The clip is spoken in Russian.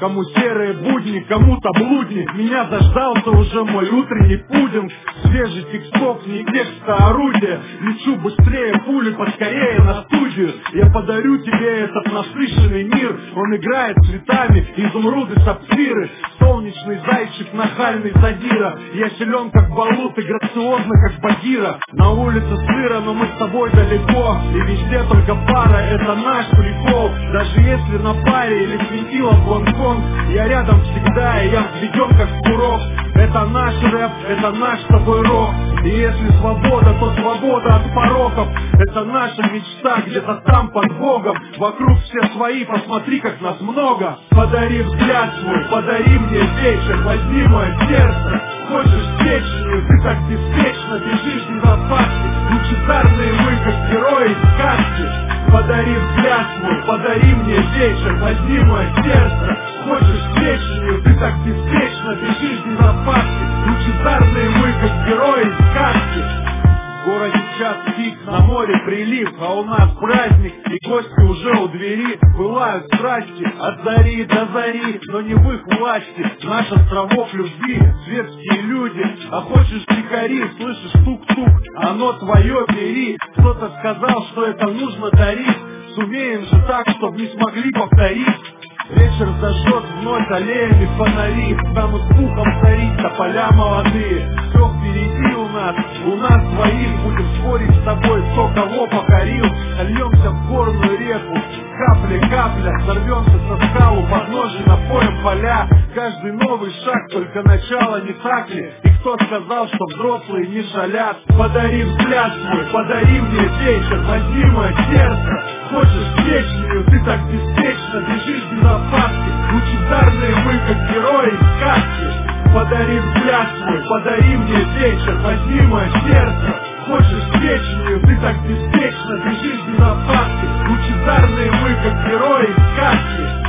Кому серые будни, кому-то блудни. Меня дождался уже мой утренний пудинг. Свежий текстов, не текста, а орудие. Лечу быстрее пули, поскорее на студию. Я подарю тебе этот насыщенный мир. Он играет цветами, изумруды, сапфиры. Солнечный зайчик, нахальный задира. Я силен как балут и грациозно как Багира. На улице сыро, но мы с тобой далеко. И везде только пара, это наш прикол. Даже если на паре или светило в Гонконг, я рядом всегда, и я введен как курок. Это наш рэп, это наш с тобой рок. И если свобода, то свобода от пороков. Это наша мечта где-то там под Богом. Вокруг все свои, посмотри, как нас много. Подари взгляд свой, подари мне вечер. Возьми мое сердце. Хочешь печенью, ты так беспечно бежишь без опаски. Лучезарные мы, как герои из сказки. Подари взгляд свой, подари мне вечер. Возьми мое сердце. Хочешь печенью, ты так беспечно бежишь без опаски. Лучезарные мы, как герои из сказки. В городе час пик, на море прилив, а у нас праздник, и гости уже у двери. Пылают страсти от зари до зари, но не в их власти. Наш островок любви, светские люди. А хочешь тихари, слышишь тук-тук, оно твое, бери. Кто-то сказал, что это нужно дарить. Сумеем же так, чтоб не смогли повторить. Вечер зажжет вновь аллеями фонари. Станут пухом царить тополя молодые. Все впереди у нас двоих. Будем спорить с тобой, кто кого покорил. Сольемся в горную реку, капля, сорвемся со скал. У подножия напоем поля. Каждый новый шаг, только начало, не так ли? И кто сказал, что взрослые не шалят? Подари взгляд свой, подари мне вечер. Возьми мое сердце. Хочешь печенью, ты так беспечно бежишь без опаски. Лучезарные мы, как герои из сказки. Подари взгляд свой, подари мне вечер. Возьми мое сердце. Хочешь печенью, ты так беспечно бежишь без опаски. Лучезарные мы, как герои из сказки.